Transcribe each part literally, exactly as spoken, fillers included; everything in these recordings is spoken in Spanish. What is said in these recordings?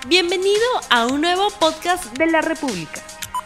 Bienvenido a un nuevo podcast de la República.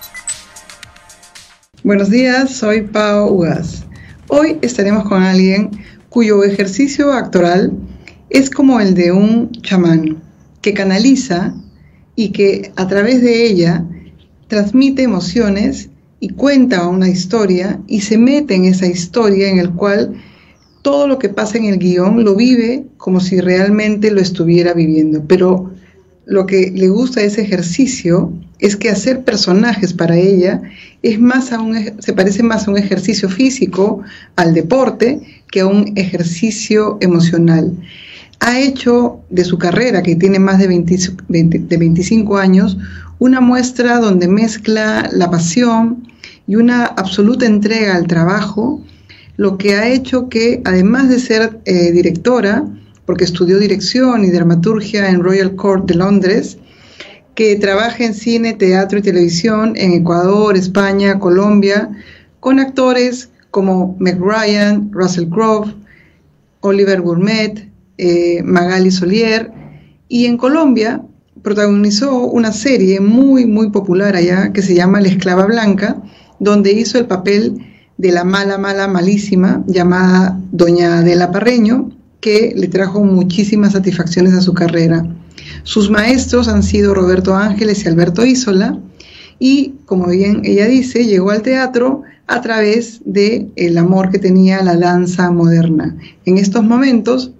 Buenos días, soy Pao Ugaz. Hoy estaremos con alguien cuyo ejercicio actoral es como el de un chamán, que canaliza y que a través de ella transmite emociones y cuenta una historia y se mete en esa historia en el cual todo lo que pasa en el guión lo vive como si realmente lo estuviera viviendo. Pero lo que le gusta a ese ejercicio es que hacer personajes para ella es más a un, se parece más a un ejercicio físico, al deporte, que a un ejercicio emocional. Ha hecho de su carrera, que tiene más de, veinte, veinte, de veinticinco años, una muestra donde mezcla la pasión y una absoluta entrega al trabajo, lo que ha hecho que, además de ser eh, directora, porque estudió dirección y dramaturgia en Royal Court de Londres, que trabaja en cine, teatro y televisión en Ecuador, España, Colombia, con actores como Meg Ryan, Russell Crowe, Oliver Gourmet, eh, Magali Solier, y en Colombia protagonizó una serie muy, muy popular allá que se llama La Esclava Blanca, donde hizo el papel de la mala, mala, malísima, llamada Doña Adela Parreño, que le trajo muchísimas satisfacciones a su carrera. Sus maestros han sido Roberto Ángeles y Alberto Isola, y como bien ella dice, llegó al teatro a través del amor que tenía a la danza moderna. En estos momentos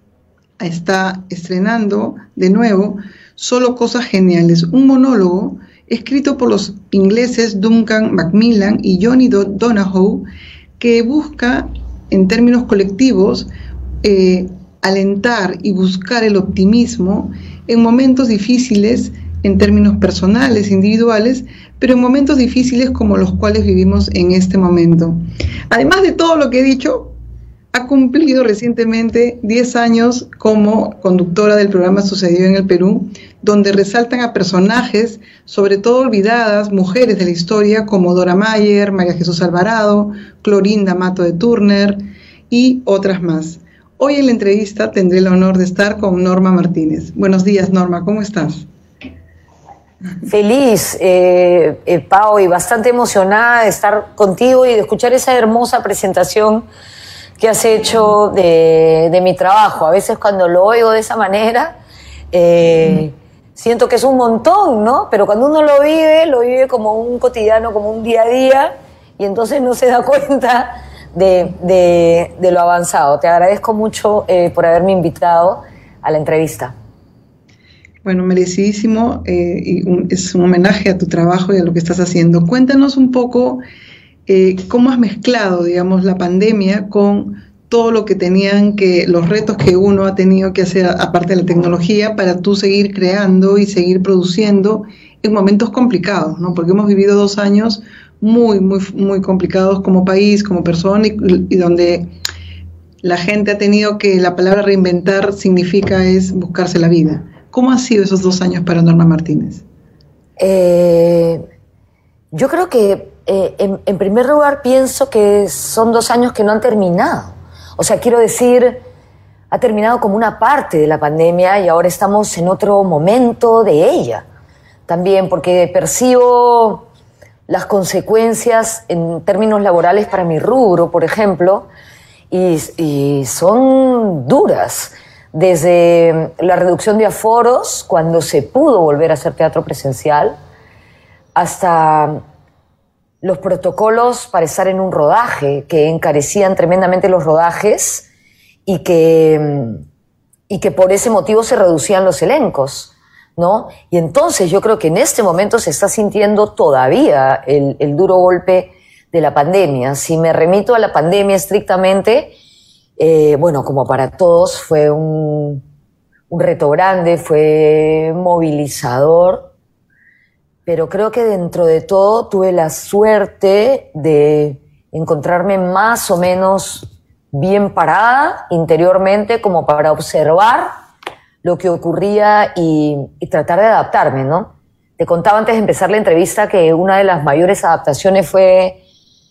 está estrenando de nuevo Solo Cosas Geniales, un monólogo escrito por los ingleses Duncan Macmillan y Johnny Donahoe, que busca, en términos colectivos, eh, alentar y buscar el optimismo en momentos difíciles, en términos personales, individuales, pero en momentos difíciles como los cuales vivimos en este momento. Además de todo lo que he dicho, ha cumplido recientemente diez años como conductora del programa Sucedió en el Perú, donde resaltan a personajes, sobre todo olvidadas, mujeres de la historia, como Dora Mayer, María Jesús Alvarado, Clorinda Mato de Turner y otras más. Hoy en la entrevista tendré el honor de estar con Norma Martínez. Buenos días, Norma, ¿cómo estás? Feliz, eh, eh, Pao, y bastante emocionada de estar contigo y de escuchar esa hermosa presentación que has hecho de, de mi trabajo. A veces cuando lo oigo de esa manera, eh, siento que es un montón, ¿no? Pero cuando uno lo vive, lo vive como un cotidiano, como un día a día, y entonces no se da cuenta de, de, de lo avanzado. Te agradezco mucho eh, por haberme invitado a la entrevista. Bueno, merecidísimo, eh, y un, es un homenaje a tu trabajo y a lo que estás haciendo. Cuéntanos un poco eh, cómo has mezclado, digamos, la pandemia con todo lo que tenían que, los retos que uno ha tenido que hacer, aparte de la tecnología, para tú seguir creando y seguir produciendo en momentos complicados, ¿no? Porque hemos vivido dos años muy, muy, muy complicados como país, como persona, y, y donde la gente ha tenido que, la palabra reinventar significa es buscarse la vida. ¿Cómo han sido esos dos años para Norma Martínez? Eh, yo creo que, eh, en, en primer lugar, pienso que son dos años que no han terminado. O sea, quiero decir, ha terminado como una parte de la pandemia y ahora estamos en otro momento de ella. También porque percibo las consecuencias en términos laborales para mi rubro, por ejemplo, y, y son duras. Desde la reducción de aforos, cuando se pudo volver a hacer teatro presencial, hasta los protocolos para estar en un rodaje, que encarecían tremendamente los rodajes y que, y que por ese motivo se reducían los elencos, ¿no? Y entonces yo creo que en este momento se está sintiendo todavía el, el duro golpe de la pandemia. Si me remito a la pandemia estrictamente, eh, bueno, como para todos fue un, un reto grande, fue movilizador, pero creo que dentro de todo tuve la suerte de encontrarme más o menos bien parada interiormente como para observar lo que ocurría y, y tratar de adaptarme, ¿no? Te contaba antes de empezar la entrevista que una de las mayores adaptaciones fue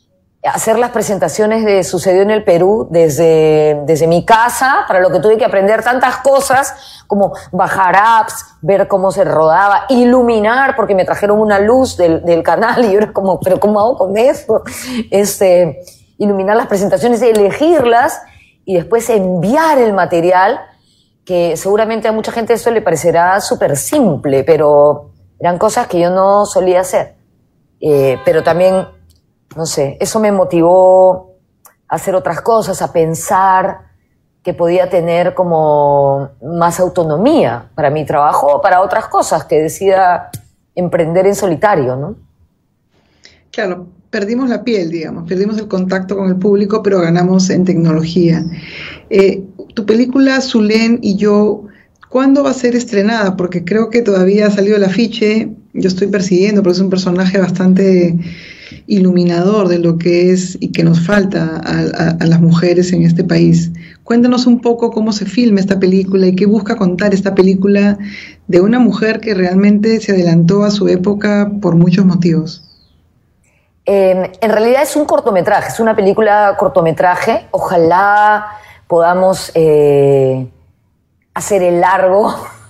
hacer las presentaciones de Sucedió en el Perú desde, desde mi casa, para lo que tuve que aprender tantas cosas, como bajar apps, ver cómo se rodaba, iluminar, porque me trajeron una luz del, del canal y yo era como, ¿pero cómo hago con eso? Este, iluminar las presentaciones, elegirlas y después enviar el material, que seguramente a mucha gente esto le parecerá súper simple, pero eran cosas que yo no solía hacer. Eh, pero también, no sé, eso me motivó a hacer otras cosas, a pensar que podía tener como más autonomía para mi trabajo o para otras cosas que decida emprender en solitario, ¿no? Claro, perdimos la piel, digamos, perdimos el contacto con el público, pero ganamos en tecnología. Eh, tu película Zulén y yo, ¿cuándo va a ser estrenada? Porque creo que todavía ha salido el afiche, yo estoy persiguiendo, porque es un personaje bastante iluminador de lo que es y que nos falta a, a, a las mujeres en este país. Cuéntanos un poco cómo se filma esta película y qué busca contar esta película de una mujer que realmente se adelantó a su época por muchos motivos. Eh, en realidad es un cortometraje, es una película cortometraje. Ojalá podamos eh, hacer el largo.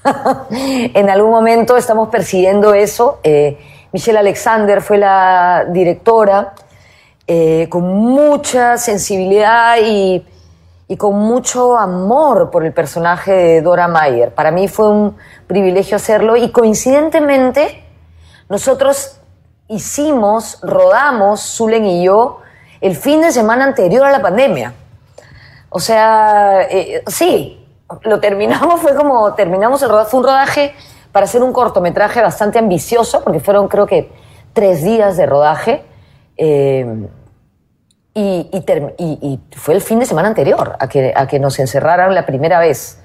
En algún momento estamos persiguiendo eso. Eh, Michelle Alexander fue la directora, eh, con mucha sensibilidad y, y con mucho amor por el personaje de Dora Mayer. Para mí fue un privilegio hacerlo y coincidentemente nosotros hicimos, rodamos, Zulén y yo, el fin de semana anterior a la pandemia. O sea, eh, sí, lo terminamos, fue como, terminamos el rodaje, fue un rodaje para hacer un cortometraje bastante ambicioso, porque fueron creo que tres días de rodaje, eh, y, y, term, y, y fue el fin de semana anterior a que, a que nos encerraran la primera vez.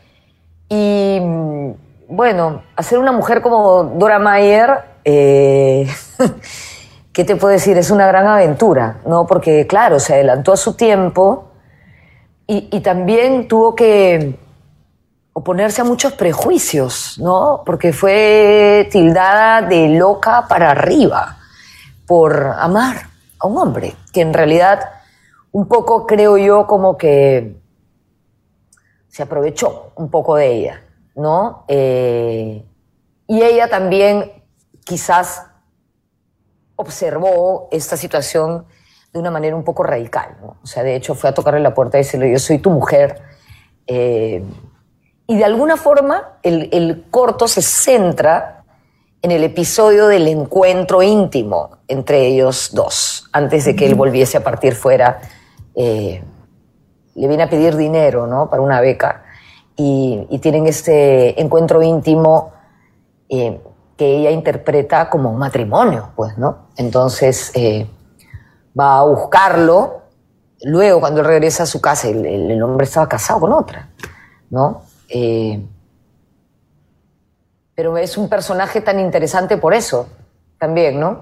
Y bueno, hacer una mujer como Dora Mayer, eh, ¿qué te puedo decir? Es una gran aventura, ¿no? Porque claro, se adelantó a su tiempo y, y también tuvo que oponerse a muchos prejuicios, ¿no? Porque fue tildada de loca para arriba por amar a un hombre, que en realidad un poco creo yo como que se aprovechó un poco de ella, ¿no? Eh, y ella también quizás observó esta situación de una manera un poco radical, ¿no? O sea, de hecho fue a tocarle la puerta y decirle, yo soy tu mujer, eh, y de alguna forma el, el corto se centra en el episodio del encuentro íntimo entre ellos dos, antes de que él volviese a partir fuera. Eh, le viene a pedir dinero, ¿no? Para una beca, y, y tienen este encuentro íntimo eh, que ella interpreta como matrimonio, pues, ¿no? Entonces eh, va a buscarlo, luego cuando él regresa a su casa, el, el, el hombre estaba casado con otra, ¿no? Eh, pero es un personaje tan interesante por eso también, ¿no?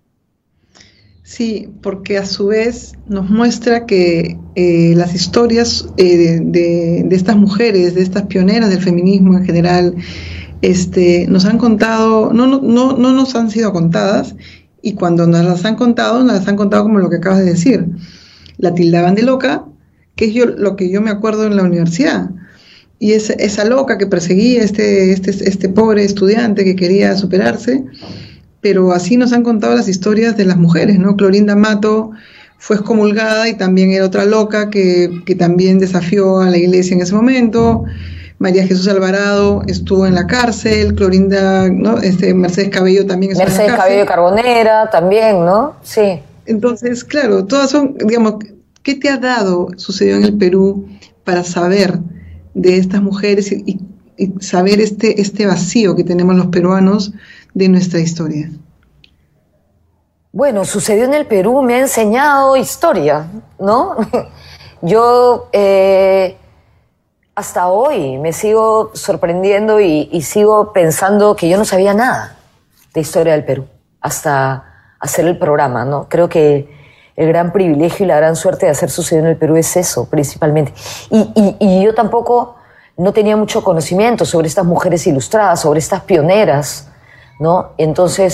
Sí, porque a su vez nos muestra que eh, las historias eh, de, de estas mujeres, de estas pioneras del feminismo en general, este, nos han contado, no, no, no, no nos han sido contadas, y cuando nos las han contado, nos las han contado como lo que acabas de decir. La tildaban de loca, que es yo, lo que yo me acuerdo en la universidad. Y esa, esa loca que perseguía a este, este, este pobre estudiante que quería superarse, pero así nos han contado las historias de las mujeres, ¿no? Clorinda Mato fue excomulgada y también era otra loca que, que también desafió a la iglesia en ese momento. María Jesús Alvarado estuvo en la cárcel, Clorinda, ¿no? Este, Mercedes Cabello también estuvo Mercedes en la cárcel. Cabello Carbonera también, ¿no? Sí. Entonces, claro, todas son, digamos, ¿qué te ha dado, sucedió en el Perú, para saber de estas mujeres y, y, y saber este, este vacío que tenemos los peruanos de nuestra historia? Bueno, Sucedió en el Perú me ha enseñado historia, ¿no? Yo eh, hasta hoy me sigo sorprendiendo y, y sigo pensando que yo no sabía nada de historia del Perú hasta hacer el programa, ¿no? Creo que el gran privilegio y la gran suerte de hacer Sucedió en el Perú es eso, principalmente. Y, y, y yo tampoco no tenía mucho conocimiento sobre estas mujeres ilustradas, sobre estas pioneras, ¿no? Entonces,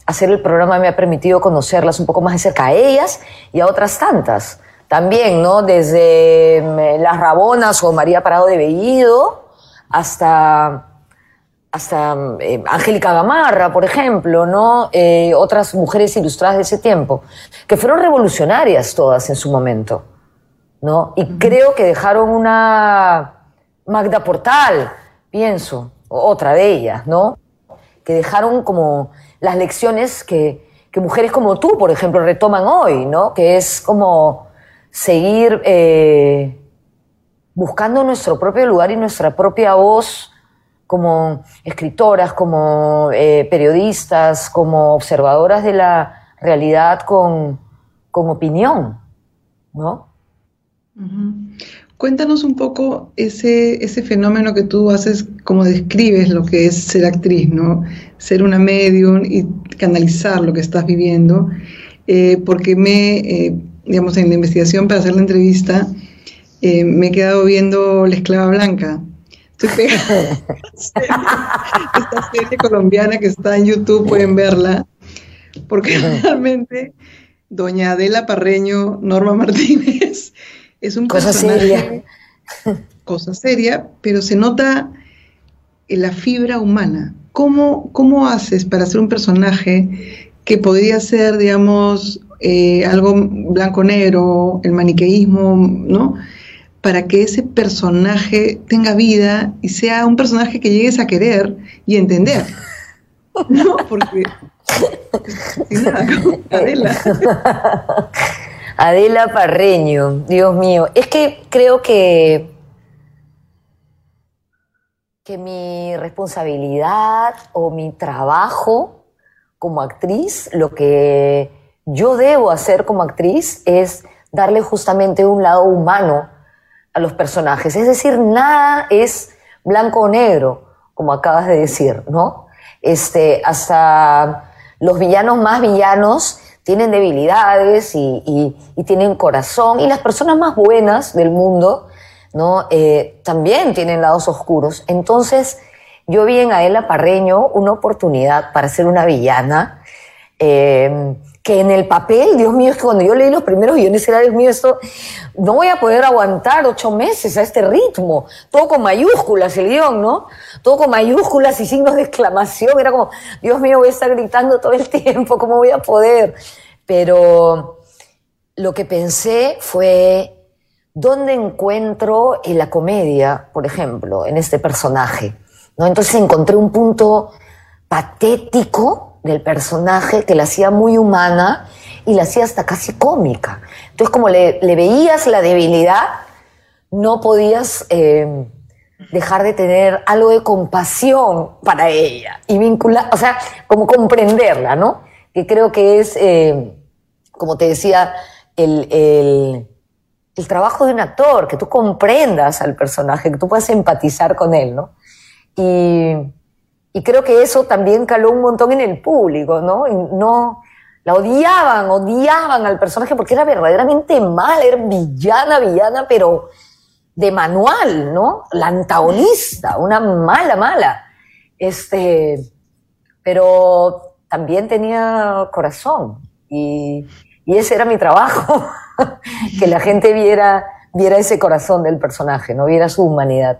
hacer el programa me ha permitido conocerlas un poco más de cerca a ellas y a otras tantas. También, ¿no? Desde eh, Las Rabonas o María Parado de Bellido hasta, hasta eh, Angélica Gamarra, por ejemplo, ¿no? Eh, otras mujeres ilustradas de ese tiempo, que fueron revolucionarias todas en su momento, ¿no? Y uh-huh. creo que dejaron una Magda Portal, pienso, otra de ellas, ¿no? Que dejaron como las lecciones que, que mujeres como tú, por ejemplo, retoman hoy, ¿no? Que es como seguir eh, buscando nuestro propio lugar y nuestra propia voz como escritoras, como eh, periodistas, como observadoras de la realidad con, con opinión, ¿no? Uh-huh. Cuéntanos un poco ese, ese fenómeno que tú haces, como describes lo que es ser actriz, ¿no? Ser una medium y canalizar lo que estás viviendo, eh, porque me, eh, digamos, en la investigación para hacer la entrevista, eh, me he quedado viendo La Esclava Blanca. Estoy pegada a esta serie colombiana que está en YouTube, pueden verla, porque realmente doña Adela Parreño, Norma Martínez, es un cosa personaje, seria. cosa seria, pero se nota en la fibra humana. ¿Cómo, cómo haces para ser un personaje que podría ser, digamos, eh, algo blanco-negro, el maniqueísmo, ¿no? Para que ese personaje tenga vida y sea un personaje que llegues a querer y entender, ¿no? Porque, sin nada, ¿no? Adela. Adela Parreño, Dios mío. Es que creo que, que mi responsabilidad o mi trabajo como actriz, lo que yo debo hacer como actriz es darle justamente un lado humano a los personajes. Es decir, nada es blanco o negro, como acabas de decir, ¿no? Este, hasta los villanos más villanos tienen debilidades y, y, y tienen corazón, y las personas más buenas del mundo, ¿no? Eh, también tienen lados oscuros. Entonces, yo vi en Adela Parreño una oportunidad para ser una villana, eh, que en el papel, Dios mío, es que cuando yo leí los primeros guiones era, Dios mío, esto no voy a poder aguantar ocho meses a este ritmo, todo con mayúsculas el guión, ¿no? Todo con mayúsculas y signos de exclamación, era como, Dios mío, voy a estar gritando todo el tiempo, ¿cómo voy a poder? Pero lo que pensé fue, ¿dónde encuentro en la comedia, por ejemplo, en este personaje? ¿No? Entonces encontré un punto patético del personaje que la hacía muy humana y la hacía hasta casi cómica. Entonces, como le, le veías la debilidad, no podías eh, dejar de tener algo de compasión para ella y vincular, o sea, como comprenderla, ¿no? Que creo que es, eh, como te decía, el, el, el trabajo de un actor, que tú comprendas al personaje, que tú puedas empatizar con él, ¿no? Y... Y creo que eso también caló un montón en el público, ¿no? Y no, la odiaban, odiaban al personaje porque era verdaderamente mala, era villana, villana, pero de manual, ¿no? La antagonista, una mala, mala. Este, pero también tenía corazón y, y ese era mi trabajo, que la gente viera, viera ese corazón del personaje, ¿no? Viera su humanidad.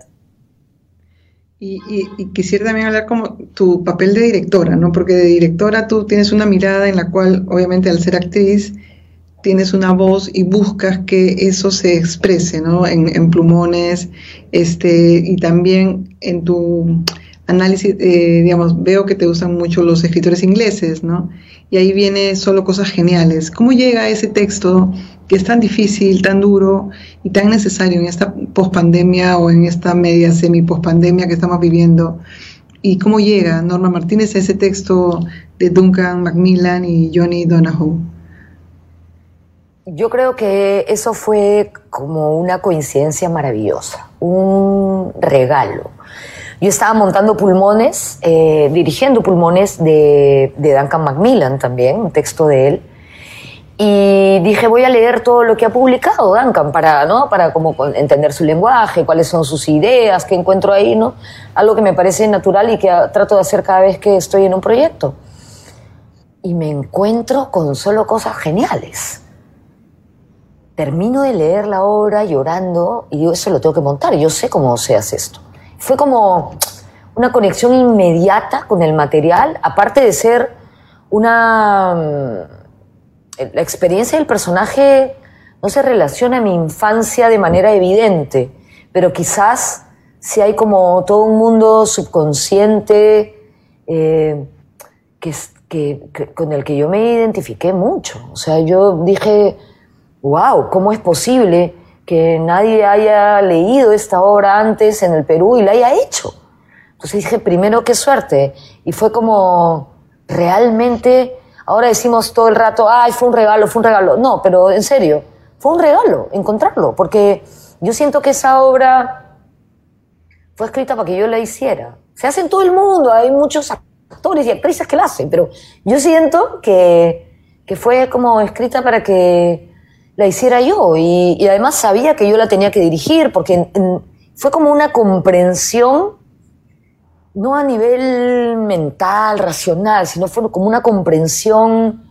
Y, y, y quisiera también hablar como tu papel de directora, ¿no? Porque de directora tú tienes una mirada en la cual, obviamente, al ser actriz, tienes una voz y buscas que eso se exprese, ¿no? En, en plumones, este, y también en tu análisis, eh, digamos, veo que te gustan mucho los escritores ingleses, ¿no? Y ahí viene Solo Cosas Geniales. ¿Cómo llega ese texto que es tan difícil, tan duro y tan necesario en esta pospandemia o en esta media semi-pospandemia que estamos viviendo? ¿Y cómo llega Norma Martínez a ese texto de Duncan Macmillan y Johnny Donahoe? Yo creo que eso fue como una coincidencia maravillosa, un regalo. Yo estaba montando Pulmones, eh, dirigiendo Pulmones de, de Duncan Macmillan también, un texto de él. Y dije, voy a leer todo lo que ha publicado Duncan para, ¿no? Para como entender su lenguaje, cuáles son sus ideas, qué encuentro ahí, ¿no? Algo que me parece natural y que trato de hacer cada vez que estoy en un proyecto. y me encuentro con solo cosas geniales. Termino de leer la obra llorando y digo, eso lo tengo que montar, yo sé cómo se hace esto. Fue como una conexión inmediata con el material, aparte de ser una... La experiencia del personaje no se relaciona a mi infancia de manera evidente, pero quizás sí hay como todo un mundo subconsciente eh, que, que, que, con el que yo me identifiqué mucho. O sea, yo dije, wow, ¿cómo es posible que nadie haya leído esta obra antes en el Perú y la haya hecho? Entonces dije, primero, qué suerte. Y fue como realmente... Ahora decimos todo el rato, ay, fue un regalo, fue un regalo. No, pero en serio, fue un regalo encontrarlo, porque yo siento que esa obra fue escrita para que yo la hiciera. Se hace en todo el mundo, hay muchos actores y actrices que la hacen, pero yo siento que, que fue como escrita para que la hiciera yo, y, y además sabía que yo la tenía que dirigir, porque en, en, fue como una comprensión, no a nivel mental, racional, sino fue como una comprensión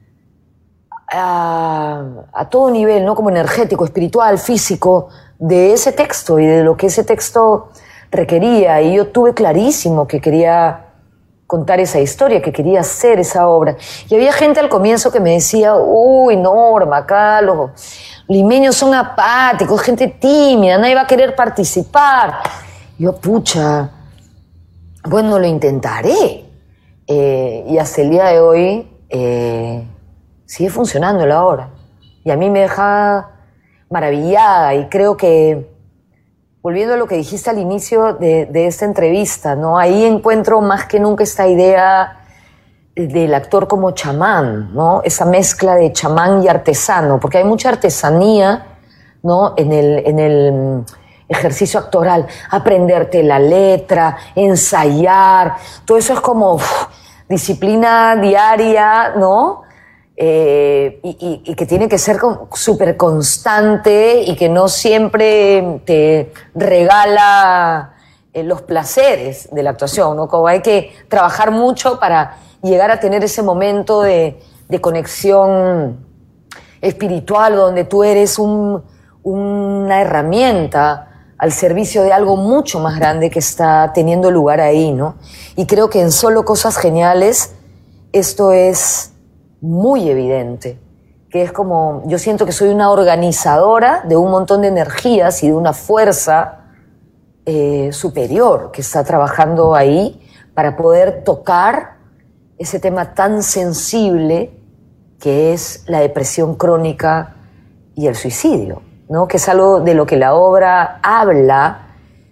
a, a todo nivel, ¿no? Como energético, espiritual, físico, de ese texto y de lo que ese texto requería. Y yo tuve clarísimo que quería contar esa historia, que quería hacer esa obra. Y había gente al comienzo que me decía, uy, Norma, acá los limeños son apáticos, gente tímida, nadie va a querer participar. Yo, pucha... Bueno, lo intentaré. Eh, y hasta el día de hoy eh, sigue funcionando la obra. Y a mí me deja maravillada. Y creo que, volviendo a lo que dijiste al inicio de, de esta entrevista, ¿no? Ahí encuentro más que nunca esta idea del actor como chamán, ¿no? Esa mezcla de chamán y artesano, porque hay mucha artesanía, ¿no? En el... En el ejercicio actoral, aprenderte la letra, ensayar, todo eso es como uf, disciplina diaria, ¿no? Eh, y, y, y que tiene que ser súper constante y que no siempre te regala eh, los placeres de la actuación, ¿no? Como hay que trabajar mucho para llegar a tener ese momento de, de conexión espiritual donde tú eres un, una herramienta al servicio de algo mucho más grande que está teniendo lugar ahí, ¿no? Y creo que en Solo Cosas Geniales esto es muy evidente, que es como, yo siento que soy una organizadora de un montón de energías y de una fuerza eh, superior que está trabajando ahí para poder tocar ese tema tan sensible que es la depresión crónica y el suicidio, ¿no? Que es algo de lo que la obra habla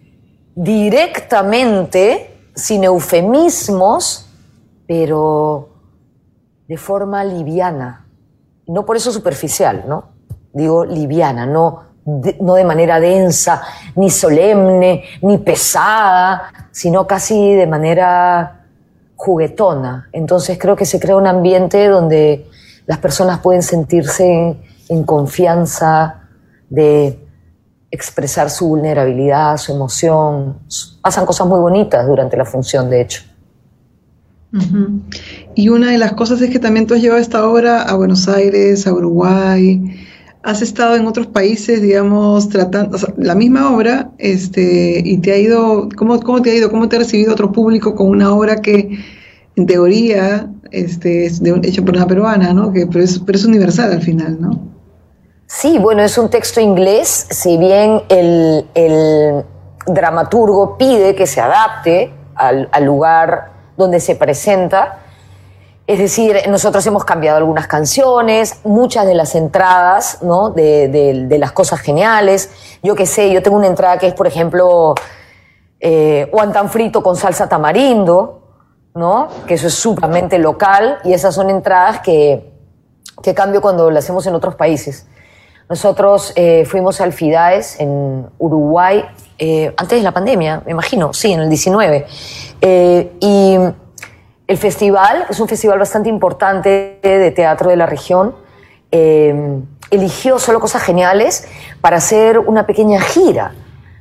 directamente, sin eufemismos, pero de forma liviana. No por eso superficial, ¿no? Digo liviana, no de, no de manera densa, ni solemne, ni pesada, sino casi de manera juguetona. Entonces creo que se crea un ambiente donde las personas pueden sentirse en, en confianza de expresar su vulnerabilidad, su emoción. Pasan cosas muy bonitas durante la función, de hecho. Uh-huh. Y una de las cosas es que también tú has llevado esta obra a Buenos Aires, a Uruguay. Has estado en otros países, digamos, tratando, o sea, la misma obra, este, y te ha ido, ¿cómo, cómo te ha ido? ¿Cómo te ha recibido otro público con una obra que, en teoría, este, es de, hecha por una peruana, ¿no? Que, pero, es, pero es universal al final, ¿no? Sí, bueno, es un texto inglés, si bien el, el dramaturgo pide que se adapte al, al lugar donde se presenta. Es decir, nosotros hemos cambiado algunas canciones, muchas de las entradas, ¿no? de, de, de las cosas geniales. Yo qué sé, yo tengo una entrada que es, por ejemplo, eh, guantán frito con salsa tamarindo, ¿no? Que eso es sumamente local, y esas son entradas que, que cambio cuando las hacemos en otros países. Nosotros eh, fuimos al FIDAES en Uruguay eh, antes de la pandemia, me imagino, sí, en el diecinueve. Eh, y el festival es un festival bastante importante de teatro de la región. Eh, eligió Solo Cosas Geniales para hacer una pequeña gira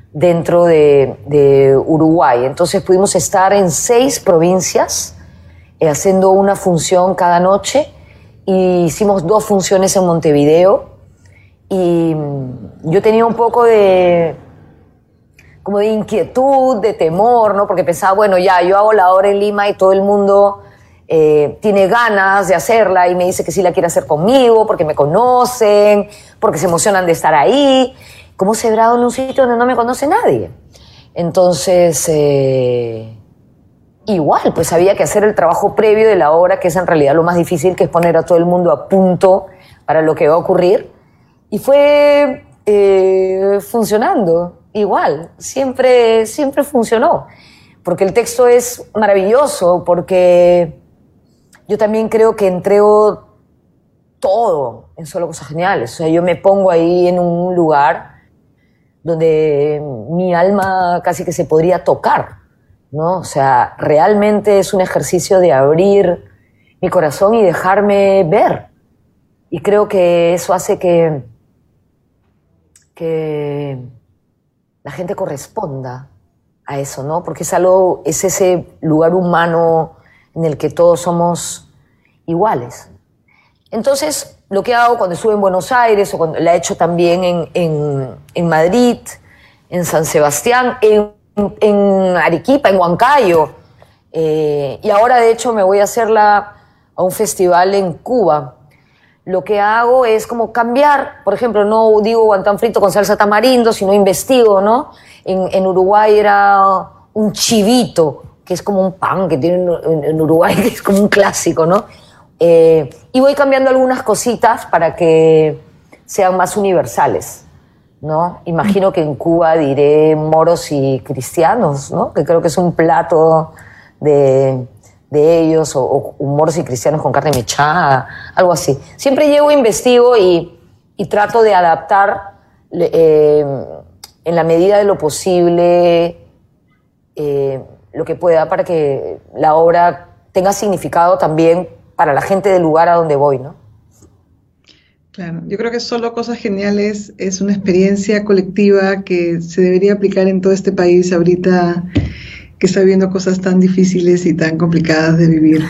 dentro de, de Uruguay. Entonces pudimos estar en seis provincias eh, haciendo una función cada noche. Y hicimos dos funciones en Montevideo. Y yo tenía un poco de, como de inquietud, de temor, ¿no? Porque pensaba, bueno, ya, yo hago la obra en Lima y todo el mundo eh, tiene ganas de hacerla y me dice que sí la quiere hacer conmigo porque me conocen, porque se emocionan de estar ahí. ¿Cómo se graba en un sitio donde no me conoce nadie? Entonces, eh, igual, pues había que hacer el trabajo previo de la obra, que es en realidad lo más difícil, que es poner a todo el mundo a punto para lo que va a ocurrir. Y fue eh, funcionando igual, siempre, siempre funcionó, porque el texto es maravilloso, porque yo también creo que entrego todo en Solo Cosas Geniales. O sea, yo me pongo ahí en un lugar donde mi alma casi que se podría tocar, ¿no? O sea, realmente es un ejercicio de abrir mi corazón y dejarme ver. Y creo que eso hace que que la gente corresponda a eso, ¿no? Porque es algo, es ese lugar humano en el que todos somos iguales. Entonces, lo que hago cuando estuve en Buenos Aires, o cuando la he hecho también en, en, en Madrid, en San Sebastián, en, en Arequipa, en Huancayo, eh, y ahora de hecho me voy a hacerla a un festival en Cuba. Lo que hago es como cambiar, por ejemplo, no digo guantán frito con salsa tamarindo, sino investigo, ¿no? En, en Uruguay era un chivito, que es como un pan que tienen en, en Uruguay, que es como un clásico, ¿no? Eh, y voy cambiando algunas cositas para que sean más universales, ¿no? Imagino que en Cuba diré moros y cristianos, ¿no? Que creo que es un plato de... de ellos, o, o moros y cristianos con carne mechada, algo así. Siempre llego, investigo y, y trato de adaptar eh, en la medida de lo posible eh, lo que pueda para que la obra tenga significado también para la gente del lugar a donde voy, ¿no? Claro, yo creo que Solo Cosas Geniales es una experiencia colectiva que se debería aplicar en todo este país ahorita, que está viviendo cosas tan difíciles y tan complicadas de vivir.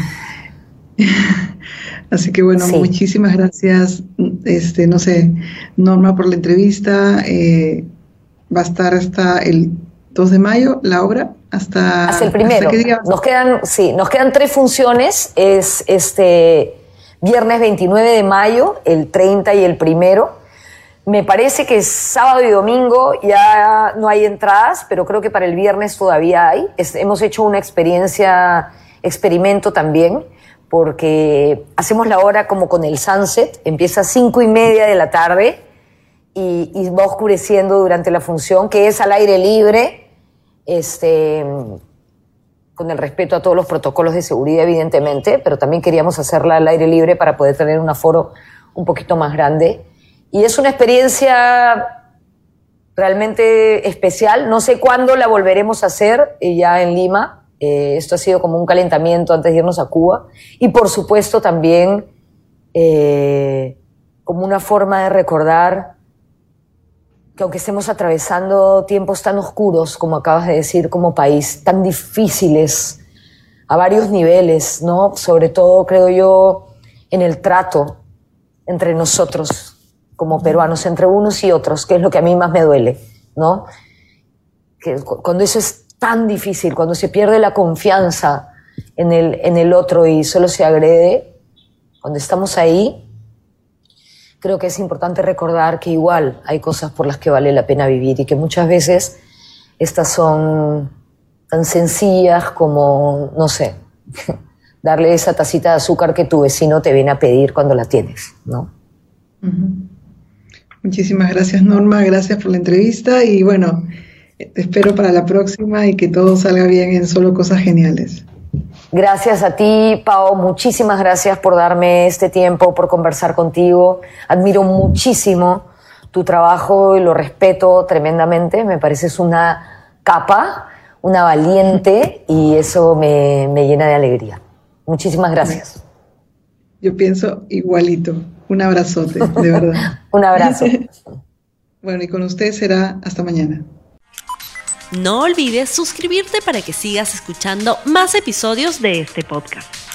Así que bueno, sí. Muchísimas gracias, este, no sé, Norma, por la entrevista. Eh, va a estar hasta el dos de mayo la obra, hasta, hasta el primero. ¿Hasta qué día? Nos quedan, sí, nos quedan tres funciones, es este viernes veintinueve de mayo, el treinta y el primero. Me parece que sábado y domingo ya no hay entradas, pero creo que para el viernes todavía hay. Es, hemos hecho una experiencia, experimento también, porque hacemos la hora como con el sunset, empieza a cinco y media de la tarde y, y va oscureciendo durante la función, que es al aire libre, este, con el respeto a todos los protocolos de seguridad, evidentemente, pero también queríamos hacerla al aire libre para poder tener un aforo un poquito más grande. Y es una experiencia realmente especial. No sé cuándo la volveremos a hacer, eh, ya en Lima. Eh, esto ha sido como un calentamiento antes de irnos a Cuba. Y por supuesto también eh, como una forma de recordar que aunque estemos atravesando tiempos tan oscuros, como acabas de decir, como país, tan difíciles a varios niveles, ¿no? Sobre todo, creo yo, en el trato entre nosotros como peruanos, entre unos y otros, que es lo que a mí más me duele, ¿no? Que cuando eso es tan difícil, cuando se pierde la confianza en el, en el otro y solo se agrede, cuando estamos ahí, creo que es importante recordar que igual hay cosas por las que vale la pena vivir y que muchas veces estas son tan sencillas como, no sé, darle esa tacita de azúcar que tu vecino te viene a pedir cuando la tienes, ¿no? Uh-huh. Muchísimas gracias, Norma, gracias por la entrevista y bueno, te espero para la próxima y que todo salga bien en Solo Cosas Geniales. Gracias a ti, Pao, muchísimas gracias por darme este tiempo, por conversar contigo. Admiro muchísimo tu trabajo y lo respeto tremendamente, me pareces una capa, una valiente y eso me, me llena de alegría. Muchísimas gracias. Yo pienso igualito. Un abrazote, de verdad. Un abrazo. Bueno, y con usted será hasta mañana. No olvides suscribirte para que sigas escuchando más episodios de este podcast.